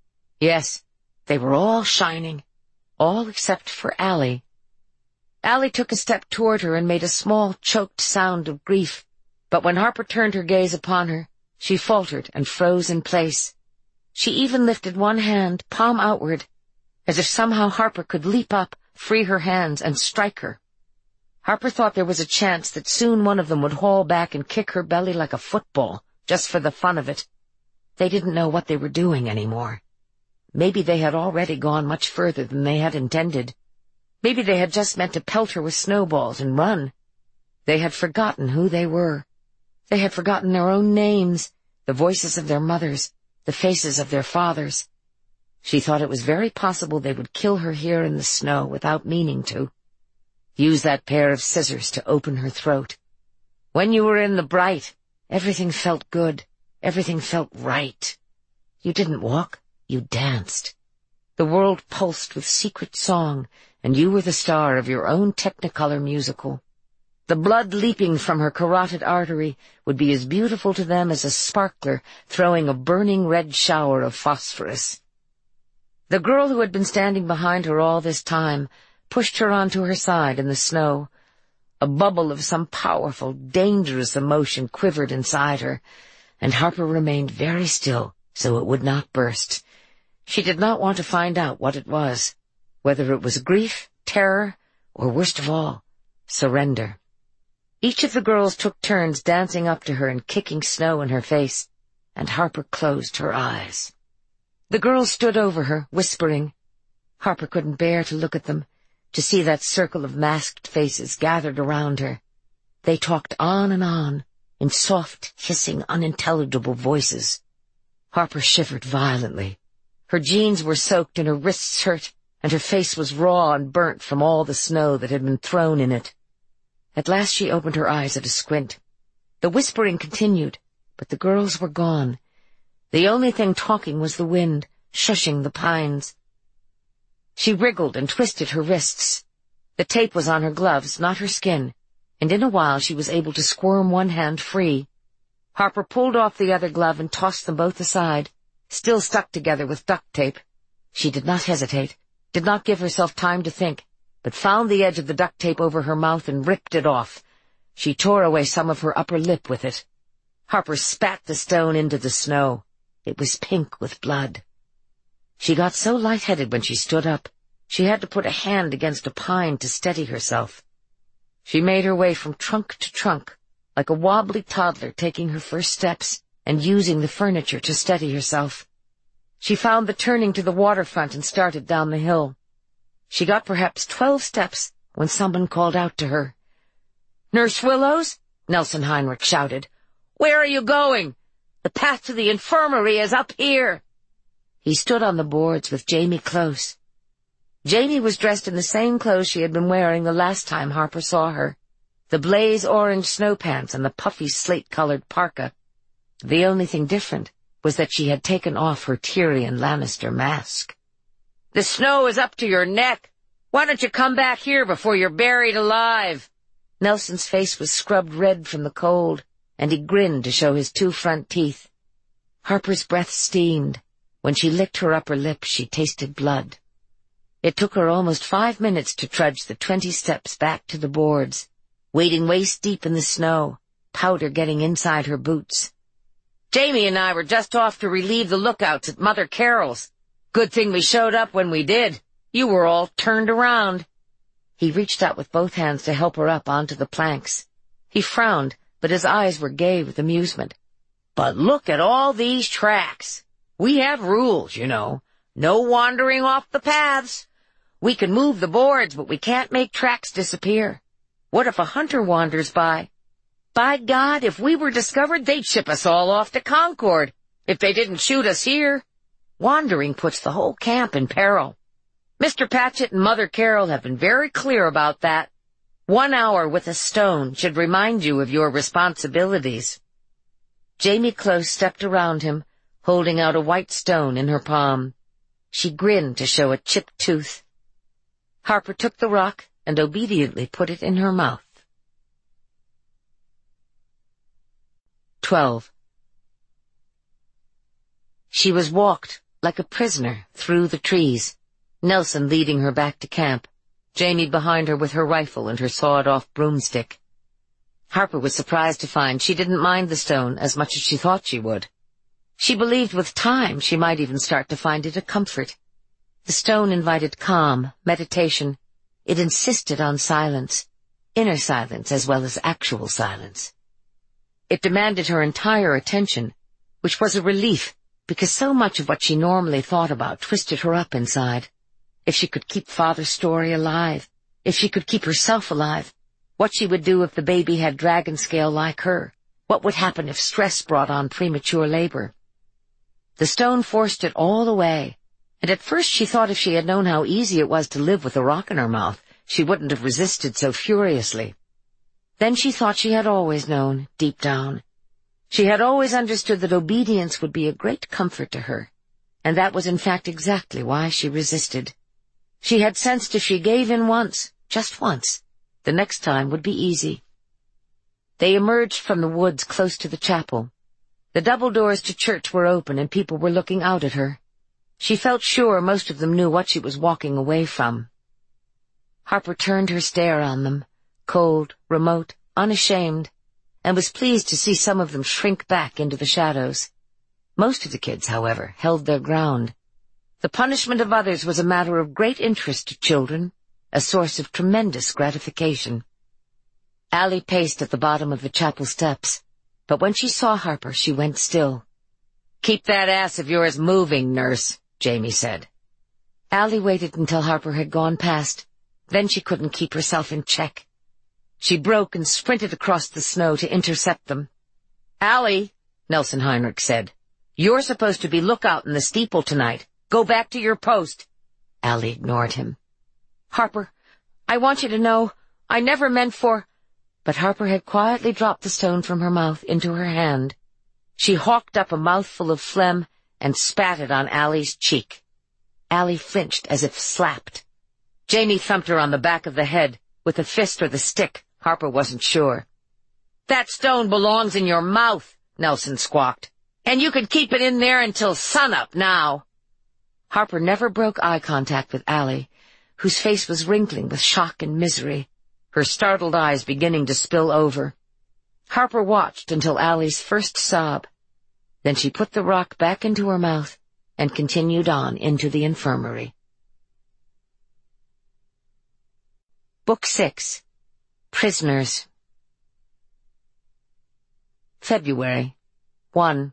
Yes, they were all shining, all except for Allie. Allie took a step toward her and made a small, choked sound of grief, but when Harper turned her gaze upon her, she faltered and froze in place. She even lifted one hand, palm outward, as if somehow Harper could leap up, free her hands, and strike her. Harper thought there was a chance that soon one of them would haul back and kick her belly like a football, just for the fun of it. They didn't know what they were doing anymore. Maybe they had already gone much further than they had intended. Maybe they had just meant to pelt her with snowballs and run. They had forgotten who they were. They had forgotten their own names, the voices of their mothers, the faces of their fathers. She thought it was very possible they would kill her here in the snow without meaning to. Use that pair of scissors to open her throat. When you were in the bright, everything felt good, everything felt right. You didn't walk, you danced. The world pulsed with secret song, and you were the star of your own Technicolor musical. The blood leaping from her carotid artery would be as beautiful to them as a sparkler throwing a burning red shower of phosphorus. The girl who had been standing behind her all this time pushed her onto her side in the snow. A bubble of some powerful, dangerous emotion quivered inside her, and Harper remained very still so it would not burst. She did not want to find out what it was, whether it was grief, terror, or worst of all, surrender. Each of the girls took turns dancing up to her and kicking snow in her face, and Harper closed her eyes. The girls stood over her, whispering. Harper couldn't bear to look at them, to see that circle of masked faces gathered around her. They talked on and on, in soft, hissing, unintelligible voices. Harper shivered violently. Her jeans were soaked and her wrists hurt, and her face was raw and burnt from all the snow that had been thrown in it. At last she opened her eyes at a squint. The whispering continued, but the girls were gone. The only thing talking was the wind, shushing the pines. She wriggled and twisted her wrists. The tape was on her gloves, not her skin, and in a while she was able to squirm one hand free. Harper pulled off the other glove and tossed them both aside, still stuck together with duct tape. She did not hesitate, did not give herself time to think, but found the edge of the duct tape over her mouth and ripped it off. She tore away some of her upper lip with it. Harper spat the stone into the snow. It was pink with blood. She got so lightheaded when she stood up, she had to put a hand against a pine to steady herself. She made her way from trunk to trunk, like a wobbly toddler taking her first steps and using the furniture to steady herself. She found the turning to the waterfront and started down the hill. She got perhaps twelve steps when someone called out to her. "Nurse Willows?" Nelson Heinrich shouted. "Where are you going? The path to the infirmary is up here." He stood on the boards with Jamie close. Jamie was dressed in the same clothes she had been wearing the last time Harper saw her, the blaze-orange snow pants and the puffy slate-colored parka. The only thing different was that she had taken off her Tyrion Lannister mask. "The snow is up to your neck. Why don't you come back here before you're buried alive?" Nelson's face was scrubbed red from the cold, and he grinned to show his two front teeth. Harper's breath steamed. When she licked her upper lip, she tasted blood. It took her almost five minutes to trudge the twenty steps back to the boards, wading waist-deep in the snow, powder getting inside her boots. "Jamie and I were just off to relieve the lookouts at Mother Carol's. Good thing we showed up when we did. You were all turned around." He reached out with both hands to help her up onto the planks. He frowned, but his eyes were gay with amusement. "But look at all these tracks. We have rules, you know. No wandering off the paths. We can move the boards, but we can't make tracks disappear. What if a hunter wanders by? By God, if we were discovered, they'd ship us all off to Concord, if they didn't shoot us here. Wandering puts the whole camp in peril. Mister Patchett and Mother Carol have been very clear about that. One hour with a stone should remind you of your responsibilities." Jamie Close stepped around him, holding out a white stone in her palm. She grinned to show a chipped tooth. Harper took the rock and obediently put it in her mouth. Twelve. She was walked like a prisoner through the trees, Nelson leading her back to camp, Jamie behind her with her rifle and her sawed-off broomstick. Harper was surprised to find she didn't mind the stone as much as she thought she would. She believed with time she might even start to find it a comfort. The stone invited calm, meditation. It insisted on silence, inner silence as well as actual silence. It demanded her entire attention, which was a relief because so much of what she normally thought about twisted her up inside. If she could keep Father's story alive, if she could keep herself alive, what she would do if the baby had dragon scale like her, what would happen if stress brought on premature labor. The stone forced it all away, and at first she thought if she had known how easy it was to live with a rock in her mouth, she wouldn't have resisted so furiously. Then she thought she had always known, deep down. She had always understood that obedience would be a great comfort to her, and that was in fact exactly why she resisted. She had sensed if she gave in once, just once, the next time would be easy. They emerged from the woods close to the chapel. The double doors to church were open and people were looking out at her. She felt sure most of them knew what she was walking away from. Harper turned her stare on them, cold, remote, unashamed, and was pleased to see some of them shrink back into the shadows. Most of the kids, however, held their ground. The punishment of others was a matter of great interest to children, a source of tremendous gratification. Allie paced at the bottom of the chapel steps, but when she saw Harper, she went still. "Keep that ass of yours moving, nurse," Jamie said. Allie waited until Harper had gone past. Then she couldn't keep herself in check. She broke and sprinted across the snow to intercept them. "Allie," Nelson Heinrich said, "you're supposed to be lookout in the steeple tonight. Go back to your post." Allie ignored him. "Harper, I want you to know, I never meant for—" But Harper had quietly dropped the stone from her mouth into her hand. She hawked up a mouthful of phlegm and spat it on Allie's cheek. Allie flinched as if slapped. Jamie thumped her on the back of the head, with the fist or the stick. Harper wasn't sure. "That stone belongs in your mouth," Nelson squawked, "and you can keep it in there until sunup now." Harper never broke eye contact with Allie, whose face was wrinkling with shock and misery, her startled eyes beginning to spill over. Harper watched until Allie's first sob. Then she put the rock back into her mouth and continued on into the infirmary. Book six. Prisoners. February. one.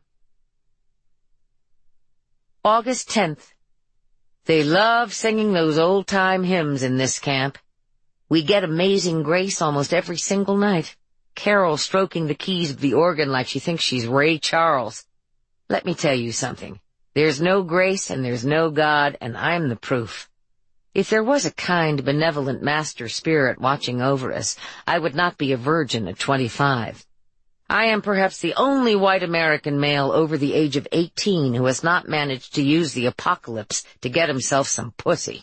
August tenth. They love singing those old-time hymns in this camp. We get Amazing Grace almost every single night, Carol stroking the keys of the organ like she thinks she's Ray Charles. Let me tell you something. There's no grace and there's no God, and I'm the proof. If there was a kind, benevolent master spirit watching over us, I would not be a virgin at twenty-five. I am perhaps the only white American male over the age of eighteen who has not managed to use the apocalypse to get himself some pussy.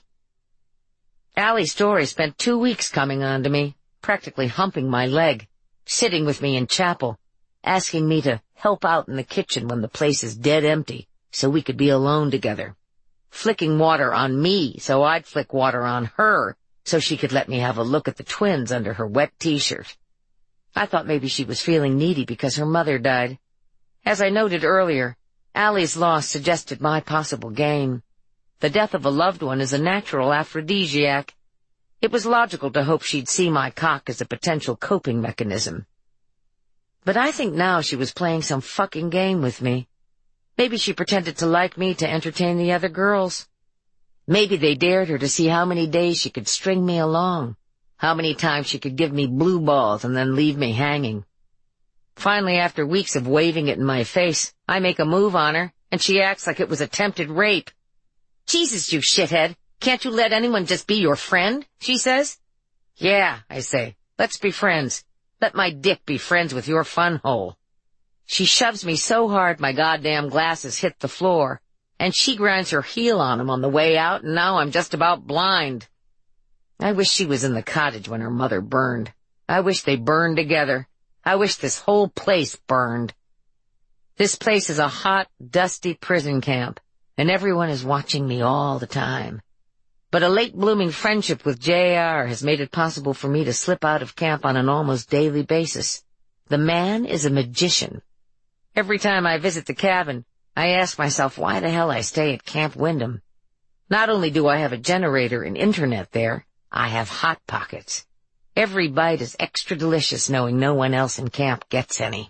Allie Story spent two weeks coming on to me, practically humping my leg, sitting with me in chapel, asking me to help out in the kitchen when the place is dead empty so we could be alone together, flicking water on me so I'd flick water on her so she could let me have a look at the twins under her wet t-shirt. I thought maybe she was feeling needy because her mother died. As I noted earlier, Allie's loss suggested my possible gain. The death of a loved one is a natural aphrodisiac. It was logical to hope she'd see my cock as a potential coping mechanism. But I think now she was playing some fucking game with me. Maybe she pretended to like me to entertain the other girls. Maybe they dared her to see how many days she could string me along, how many times she could give me blue balls and then leave me hanging. Finally, after weeks of waving it in my face, I make a move on her, and she acts like it was attempted rape. "Jesus, you shithead, can't you let anyone just be your friend?" she says. "Yeah," I say, "let's be friends. Let my dick be friends with your fun hole." She shoves me so hard my goddamn glasses hit the floor, and she grinds her heel on 'em on the way out, and now I'm just about blind. I wish she was in the cottage when her mother burned. I wish they burned together. I wish this whole place burned. This place is a hot, dusty prison camp, and everyone is watching me all the time. But a late-blooming friendship with J R has made it possible for me to slip out of camp on an almost daily basis. The man is a magician. Every time I visit the cabin, I ask myself why the hell I stay at Camp Windham. Not only do I have a generator and internet there, I have Hot Pockets. Every bite is extra delicious knowing no one else in camp gets any.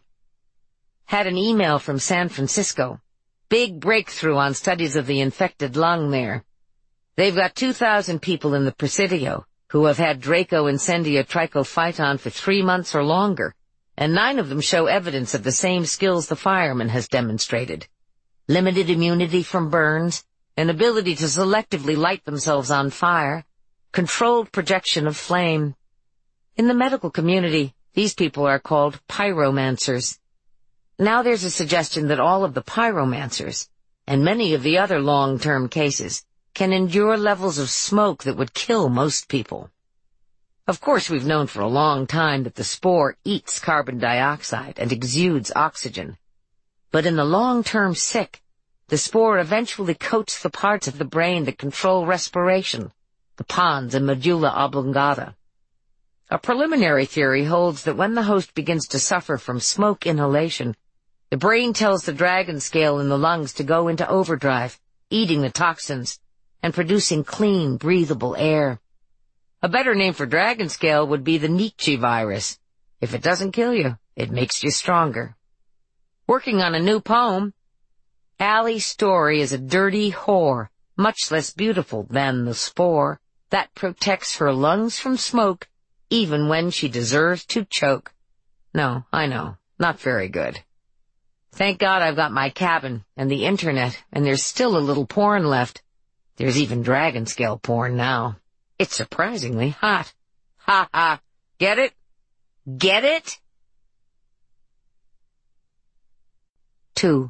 Had an email from San Francisco. Big breakthrough on studies of the infected lung there. They've got two thousand people in the Presidio who have had Draco Incendia Trichophyton for three months or longer, and nine of them show evidence of the same skills the fireman has demonstrated. Limited immunity from burns, an ability to selectively light themselves on fire, controlled projection of flame. In the medical community, these people are called pyromancers. Now there's a suggestion that all of the pyromancers, and many of the other long-term cases, can endure levels of smoke that would kill most people. Of course, we've known for a long time that the spore eats carbon dioxide and exudes oxygen. But in the long-term sick, the spore eventually coats the parts of the brain that control respiration, the pons and medulla oblongata. A preliminary theory holds that when the host begins to suffer from smoke inhalation, the brain tells the dragon scale in the lungs to go into overdrive, eating the toxins and producing clean, breathable air. A better name for dragon scale would be the Nietzsche virus. If it doesn't kill you, it makes you stronger. Working on a new poem, Allie's story is a dirty whore, much less beautiful than the spore, that protects her lungs from smoke, even when she deserves to choke. No, I know, not very good. Thank God I've got my cabin and the internet, and there's still a little porn left. There's even dragon scale porn now. It's surprisingly hot. Ha ha. Get it? Get it? Two.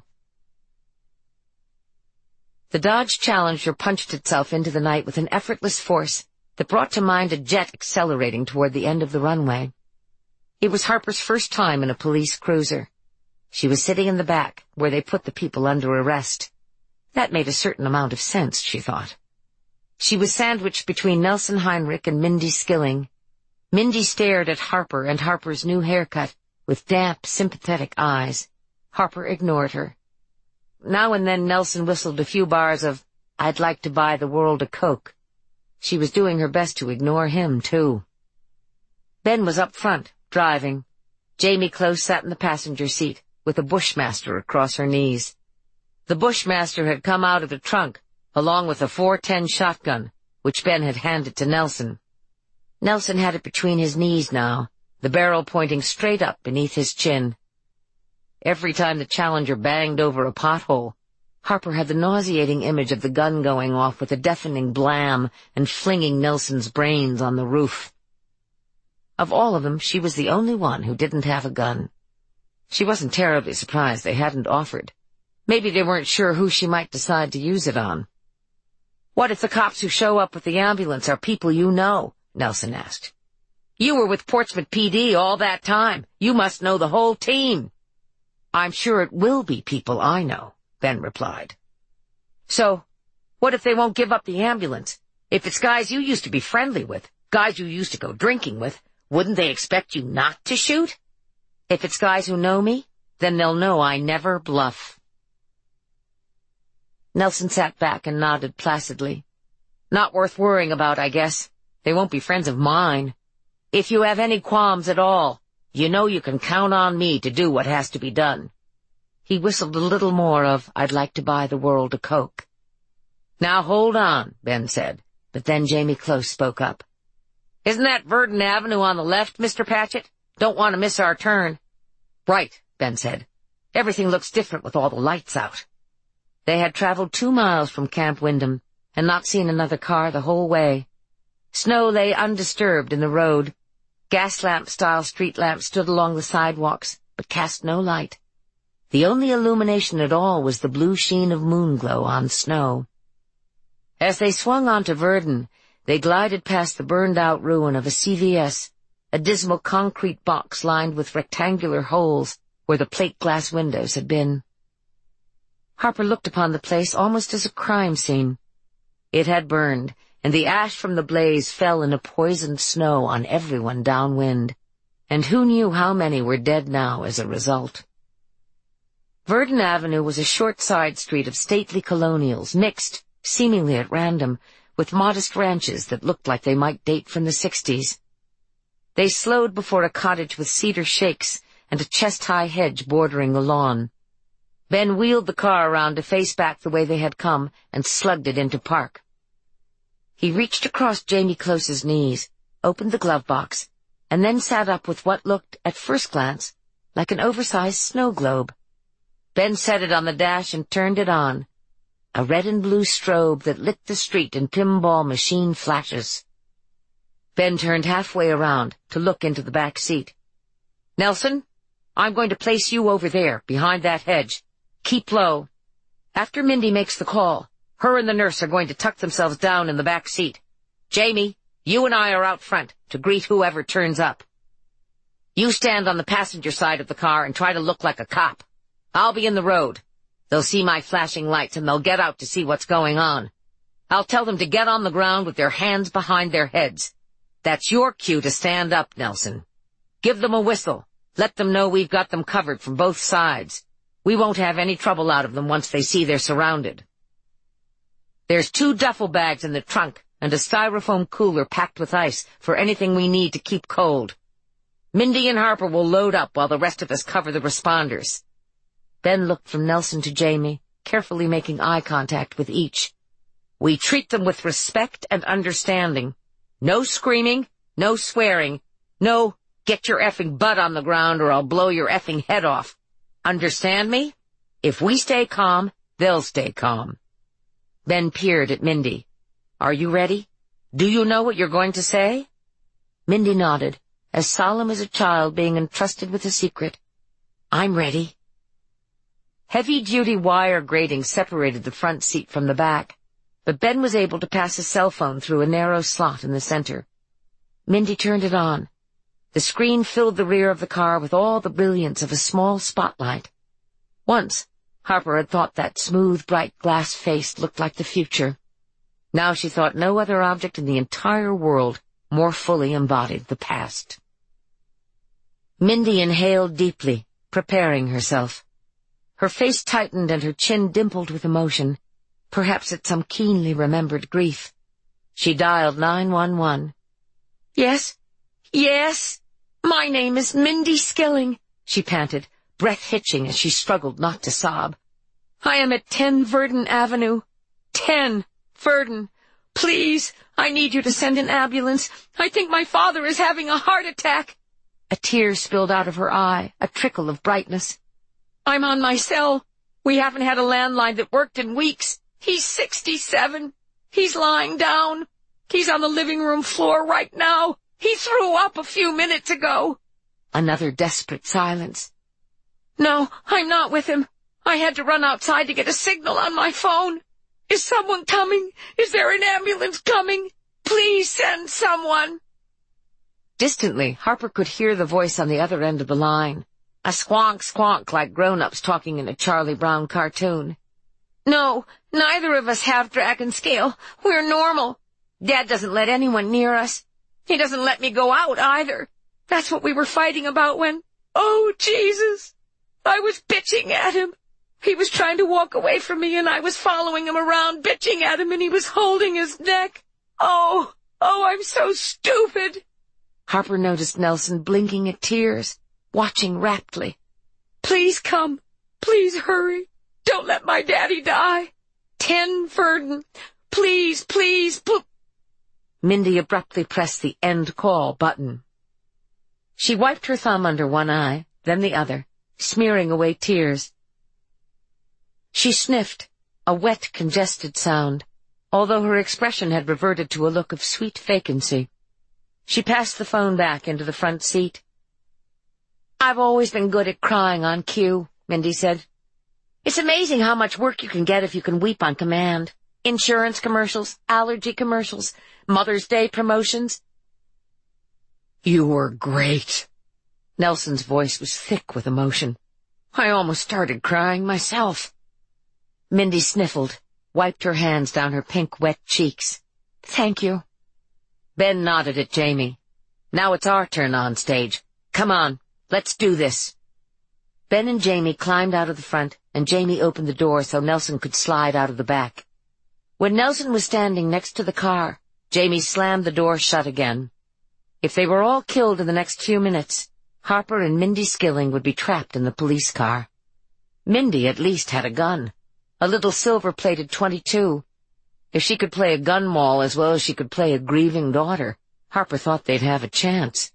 The Dodge Challenger punched itself into the night with an effortless force that brought to mind a jet accelerating toward the end of the runway. It was Harper's first time in a police cruiser. She was sitting in the back, where they put the people under arrest. That made a certain amount of sense, she thought. She was sandwiched between Nelson Heinrich and Mindy Skilling. Mindy stared at Harper and Harper's new haircut with damp, sympathetic eyes. Harper ignored her. Now and then Nelson whistled a few bars of, "I'd like to buy the world a Coke." She was doing her best to ignore him, too. Ben was up front, driving. Jamie Close sat in the passenger seat, with a Bushmaster across her knees. The Bushmaster had come out of the trunk, along with a four ten shotgun, which Ben had handed to Nelson. Nelson had it between his knees now, the barrel pointing straight up beneath his chin. Every time the Challenger banged over a pothole, Harper had the nauseating image of the gun going off with a deafening blam and flinging Nelson's brains on the roof. Of all of them, she was the only one who didn't have a gun. She wasn't terribly surprised they hadn't offered. Maybe they weren't sure who she might decide to use it on. "What if the cops who show up with the ambulance are people you know?" Nelson asked. "You were with Portsmouth P D all that time. You must know the whole team." "I'm sure it will be people I know," Ben replied. "So, what if they won't give up the ambulance? If it's guys you used to be friendly with, guys you used to go drinking with, wouldn't they expect you not to shoot? If it's guys who know me, then they'll know I never bluff." Nelson sat back and nodded placidly. "Not worth worrying about, I guess. They won't be friends of mine. If you have any qualms at all, you know you can count on me to do what has to be done." He whistled a little more of, "I'd like to buy the world a Coke." "Now hold on," Ben said, but then Jamie Close spoke up. "Isn't that Verdon Avenue on the left, Mister Patchett? Don't want to miss our turn." "Right," Ben said. "Everything looks different with all the lights out." They had traveled two miles from Camp Wyndham and not seen another car the whole way. Snow lay undisturbed in the road. Gas lamp-style street lamps stood along the sidewalks, but cast no light. The only illumination at all was the blue sheen of moonglow on snow. As they swung onto Verdon, they glided past the burned-out ruin of a C V S, a dismal concrete box lined with rectangular holes where the plate-glass windows had been. Harper looked upon the place almost as a crime scene. It had burned, and the ash from the blaze fell in a poisoned snow on everyone downwind, and who knew how many were dead now as a result. Verdon Avenue was a short side street of stately colonials, mixed, seemingly at random, with modest ranches that looked like they might date from the sixties. They slowed before a cottage with cedar shakes and a chest-high hedge bordering the lawn. Ben wheeled the car around to face back the way they had come and slugged it into park. He reached across Jamie Close's knees, opened the glove box, and then sat up with what looked, at first glance, like an oversized snow globe. Ben set it on the dash and turned it on, a red and blue strobe that lit the street in pinball machine flashes. Ben turned halfway around to look into the back seat. "Nelson, I'm going to place you over there, behind that hedge. Keep low. After Mindy makes the call, her and the nurse are going to tuck themselves down in the back seat. Jamie, you and I are out front to greet whoever turns up. You stand on the passenger side of the car and try to look like a cop. I'll be in the road. They'll see my flashing lights and they'll get out to see what's going on. I'll tell them to get on the ground with their hands behind their heads. That's your cue to stand up, Nelson. Give them a whistle. Let them know we've got them covered from both sides. We won't have any trouble out of them once they see they're surrounded. There's two duffel bags in the trunk and a styrofoam cooler packed with ice for anything we need to keep cold. Mindy and Harper will load up while the rest of us cover the responders. Ben looked from Nelson to Jamie, carefully making eye contact with each. We treat them with respect and understanding. No screaming, no swearing, no get your effing butt on the ground or I'll blow your effing head off. Understand me? If we stay calm, they'll stay calm. Ben peered at Mindy. Are you ready? Do you know what you're going to say? Mindy nodded, as solemn as a child being entrusted with a secret. I'm ready. Heavy-duty wire grating separated the front seat from the back, but Ben was able to pass a cell phone through a narrow slot in the center. Mindy turned it on. The screen filled the rear of the car with all the brilliance of a small spotlight. Once, Harper had thought that smooth, bright glass face looked like the future. Now she thought no other object in the entire world more fully embodied the past. Mindy inhaled deeply, preparing herself. Her face tightened and her chin dimpled with emotion, perhaps at some keenly remembered grief. She dialed nine one one. Yes, yes, my name is Mindy Skilling, she panted, breath hitching as she struggled not to sob. I am at ten Verdon Avenue. ten Verdon. Please, I need you to send an ambulance. I think my father is having a heart attack. A tear spilled out of her eye, a trickle of brightness. I'm on my cell. We haven't had a landline that worked in weeks. He's sixty-seven. He's lying down. He's on the living room floor right now. He threw up a few minutes ago. Another desperate silence. No, I'm not with him. I had to run outside to get a signal on my phone. Is someone coming? Is there an ambulance coming? Please send someone. Distantly, Harper could hear the voice on the other end of the line. A squonk squonk like grown-ups talking in a Charlie Brown cartoon. No, neither of us have dragon scale. We're normal. Dad doesn't let anyone near us. He doesn't let me go out either. That's what we were fighting about when... Oh, Jesus! I was bitching at him. He was trying to walk away from me, and I was following him around, bitching at him, and he was holding his neck. Oh, oh, I'm so stupid. Harper noticed Nelson blinking at tears, watching raptly. Please come. Please hurry. Don't let my daddy die. Ten Verdon. Please, please, pl- Mindy abruptly pressed the end call button. She wiped her thumb under one eye, then the other, smearing away tears. She sniffed, a wet, congested sound, although her expression had reverted to a look of sweet vacancy. She passed the phone back into the front seat. I've always been good at crying on cue, Mindy said. It's amazing how much work you can get if you can weep on command. Insurance commercials, allergy commercials, Mother's Day promotions. You were great. Nelson's voice was thick with emotion. I almost started crying myself. Mindy sniffled, wiped her hands down her pink, wet cheeks. Thank you. Ben nodded at Jamie. Now it's our turn on stage. Come on, let's do this. Ben and Jamie climbed out of the front, and Jamie opened the door so Nelson could slide out of the back. When Nelson was standing next to the car, Jamie slammed the door shut again. If they were all killed in the next few minutes, Harper and Mindy Skilling would be trapped in the police car. Mindy at least had a gun, a little silver-plated twenty-two. If she could play a gun maul as well as she could play a grieving daughter, Harper thought they'd have a chance.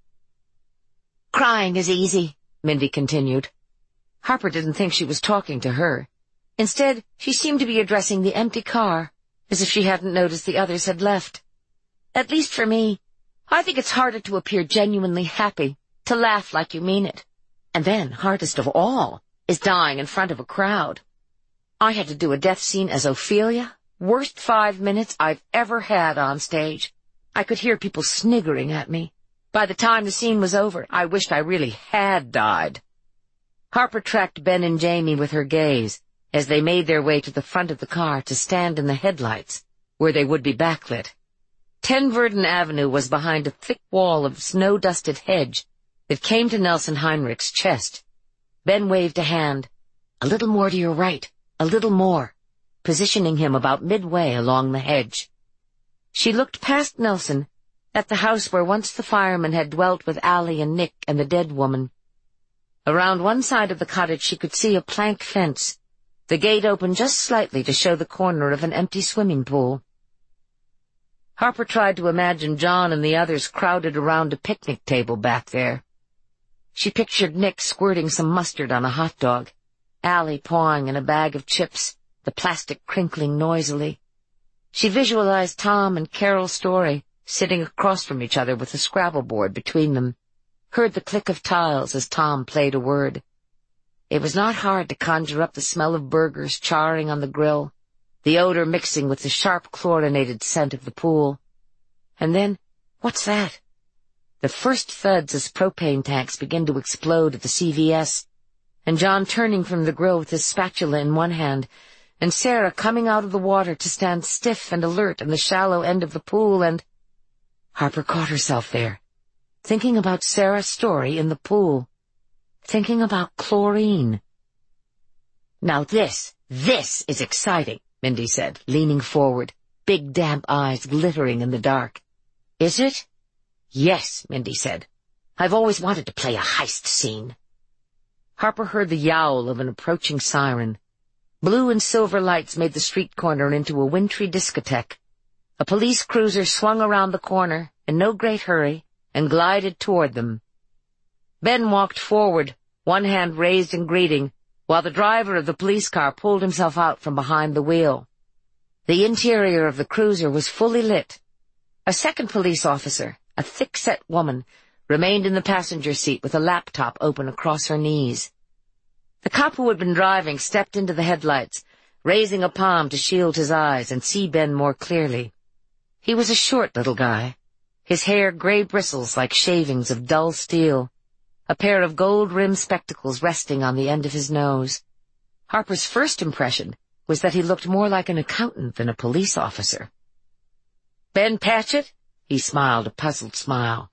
Crying is easy, Mindy continued. Harper didn't think she was talking to her. Instead, she seemed to be addressing the empty car, as if she hadn't noticed the others had left. At least for me, I think it's harder to appear genuinely happy, to laugh like you mean it. And then, hardest of all, is dying in front of a crowd. I had to do a death scene as Ophelia. Worst five minutes I've ever had on stage. I could hear people sniggering at me. By the time the scene was over, I wished I really had died. Harper tracked Ben and Jamie with her gaze as they made their way to the front of the car to stand in the headlights, where they would be backlit. Ten Verden Avenue was behind a thick wall of snow-dusted hedge that came to Nelson Heinrich's chest. Ben waved a hand. "A little more to your right, a little more," positioning him about midway along the hedge. She looked past Nelson at the house where once the fireman had dwelt with Allie and Nick and the dead woman. Around one side of the cottage she could see a plank fence, the gate open just slightly to show the corner of an empty swimming pool. Harper tried to imagine John and the others crowded around a picnic table back there. She pictured Nick squirting some mustard on a hot dog, Allie pawing in a bag of chips, the plastic crinkling noisily. She visualized Tom and Carol Story sitting across from each other with a Scrabble board between them, heard the click of tiles as Tom played a word. It was not hard to conjure up the smell of burgers charring on the grill, the odor mixing with the sharp chlorinated scent of the pool. And then, what's that? The first thuds as propane tanks began to explode at the C V S, and John turning from the grill with his spatula in one hand, and Sarah coming out of the water to stand stiff and alert in the shallow end of the pool, and... Harper caught herself there, thinking about Sarah's story in the pool, thinking about chlorine. "Now this, this is exciting," Mindy said, leaning forward, big damp eyes glittering in the dark. "Is it?" "Yes," Mindy said. "I've always wanted to play a heist scene." Harper heard the yowl of an approaching siren. Blue and silver lights made the street corner into a wintry discotheque. A police cruiser swung around the corner in no great hurry and glided toward them. Ben walked forward, one hand raised in greeting, while the driver of the police car pulled himself out from behind the wheel. The interior of the cruiser was fully lit. A second police officer, a thick-set woman, remained in the passenger seat with a laptop open across her knees. The cop who had been driving stepped into the headlights, raising a palm to shield his eyes and see Ben more clearly. He was a short little guy, his hair gray bristles like shavings of dull steel, a pair of gold-rimmed spectacles resting on the end of his nose. Harper's first impression was that he looked more like an accountant than a police officer. "Ben Patchett?" He smiled a puzzled smile.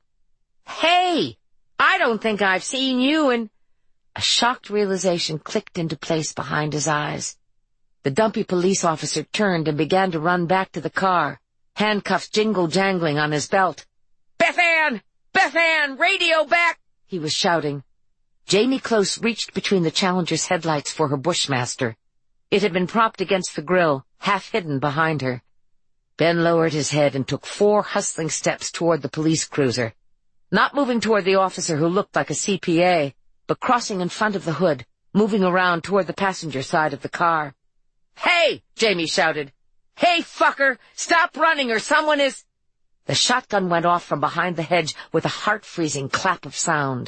"Hey! I don't think I've seen you in—" A shocked realization clicked into place behind his eyes. The dumpy police officer turned and began to run back to the car, handcuffs jingle-jangling on his belt. "Beth Ann! Beth Ann! Radio back!" he was shouting. Jamie Close reached between the Challenger's headlights for her Bushmaster. It had been propped against the grill, half hidden behind her. Ben lowered his head and took four hustling steps toward the police cruiser, not moving toward the officer who looked like a C P A, but crossing in front of the hood, moving around toward the passenger side of the car. "Hey!" Jamie shouted. "Hey, fucker! Stop running or someone is—" The shotgun went off from behind the hedge with a heart-freezing clap of sound.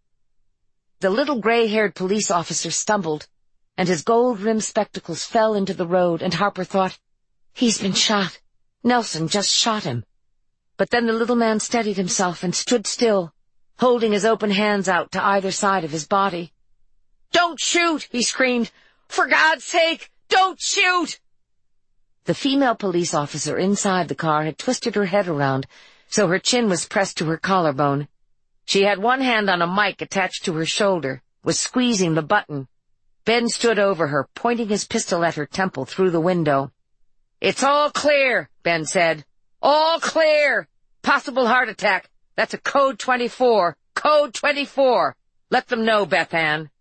The little gray-haired police officer stumbled, and his gold-rimmed spectacles fell into the road, and Harper thought, "He's been shot. Nelson just shot him." But then the little man steadied himself and stood still, holding his open hands out to either side of his body. "Don't shoot!" he screamed. "For God's sake, don't shoot!" The female police officer inside the car had twisted her head around, so her chin was pressed to her collarbone. She had one hand on a mic attached to her shoulder, was squeezing the button. Ben stood over her, pointing his pistol at her temple through the window. "It's all clear," Ben said. "All clear! Possible heart attack. That's a code twenty-four. Code twenty-four. Let them know, Beth Ann."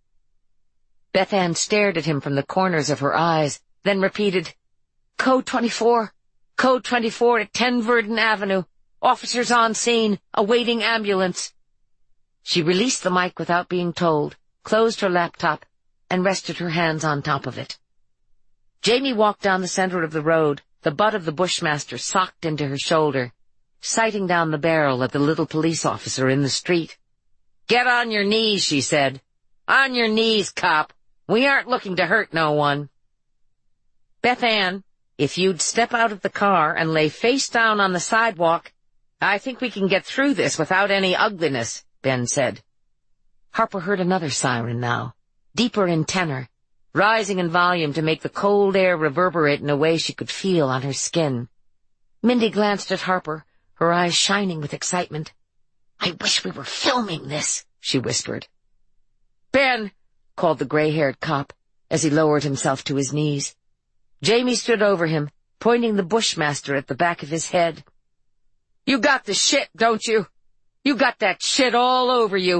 Beth Ann stared at him from the corners of her eyes, then repeated, "Code twenty-four. Code twenty-four at ten Verden Avenue. Officers on scene, awaiting ambulance." She released the mic without being told, closed her laptop, and rested her hands on top of it. Jamie walked down the center of the road, the butt of the Bushmaster socked into her shoulder, sighting down the barrel at the little police officer in the street. "Get on your knees," she said. "On your knees, cop. We aren't looking to hurt no one." "Beth Ann, if you'd step out of the car and lay face down on the sidewalk, I think we can get through this without any ugliness," Ben said. Harper heard another siren now, deeper in tenor, rising in volume to make the cold air reverberate in a way she could feel on her skin. Mindy glanced at Harper, her eyes shining with excitement. "I wish we were filming this," she whispered. "Ben!" called the gray-haired cop as he lowered himself to his knees. Jamie stood over him, pointing the Bushmaster at the back of his head. "You got the shit, don't you? You got that shit all over you."